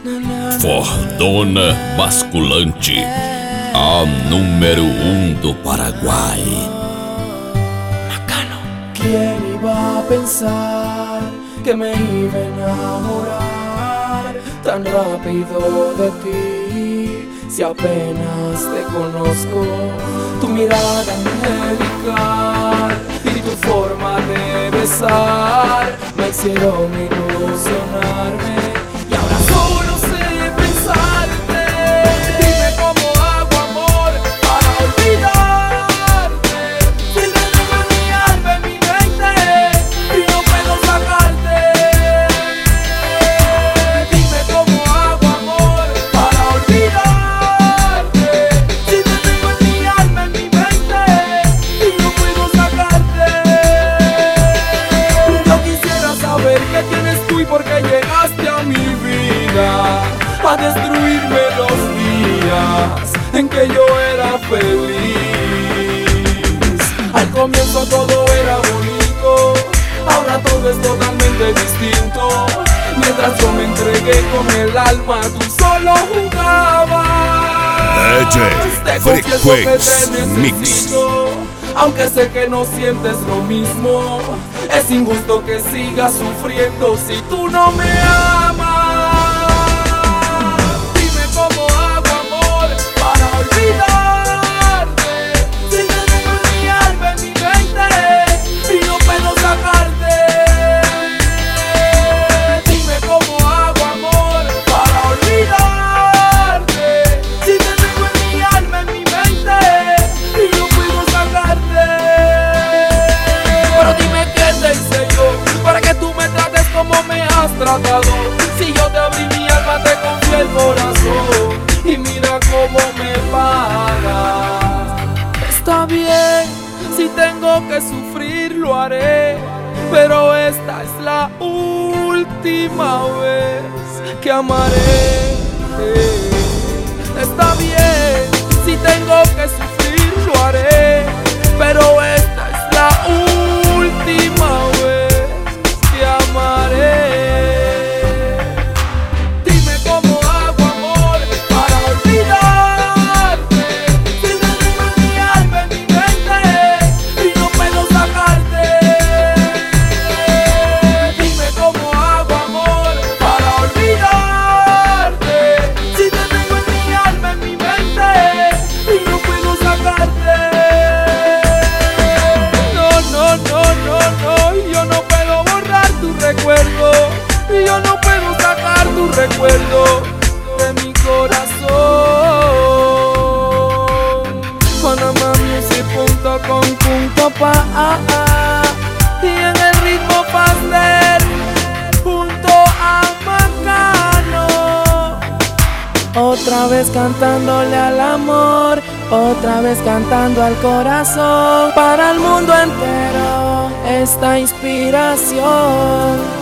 Fordona Basculante, a número 1 do Paraguai. Bacano. ¿Quién iba a pensar que me iba a enamorar tan rápido de ti? Si apenas te conozco, tu mirada angelical y tu forma de besar me hicieron ilusionarme. Y ahora solo sé pensarte. Dime cómo hago amor para olvidarte. Si te tengo en mi alma, en mi mente, y no puedo sacarte. Dime cómo hago amor para olvidarte. Si te tengo en mi alma, en mi mente, y no puedo sacarte. Yo quisiera saber qué tienes tú y por qué llegaste a mi vida a destruirme los días en que yo era feliz. Al comienzo todo era bonito, ahora todo es totalmente distinto. Mientras yo me entregué con el alma, tú solo jugabas. Te confieso que te necesito, aunque sé que no sientes lo mismo. Es injusto que sigas sufriendo si tú no me amas. Dime cómo hago amor para olvidarte. Si te tengo en mi alma, en mi mente, y no puedo sacarte. Dime cómo hago amor para olvidarte. Si te tengo en mi alma, en mi mente, y no puedo sacarte. Pero dime qué te hice yo para que tú me trates como me has tratado. Si yo te abrí mi alma, te confié el corazón, y mira cómo me pagas. Está bien, si tengo que sufrir lo haré, pero esta es la última vez que amaré. Está bien, si tengo que sufrir lo haré, pero esta es la última vez que amaré. Dime cómo hago amor para olvidarte. Si te tengo en mi alma, en mi mente, y no puedo sacarte. Dime cómo hago amor para olvidarte. Si te tengo en mi alma, en mi mente, y no puedo sacarte. No, yo no puedo borrar tu recuerdo, y yo no puedo sacar tu recuerdo de mi corazón. PanamaMusic.com.pa y en el ritmo pastel junto a Bacano. Otra vez cantándole al amor, otra vez cantando al corazón, para el mundo entero esta inspiración.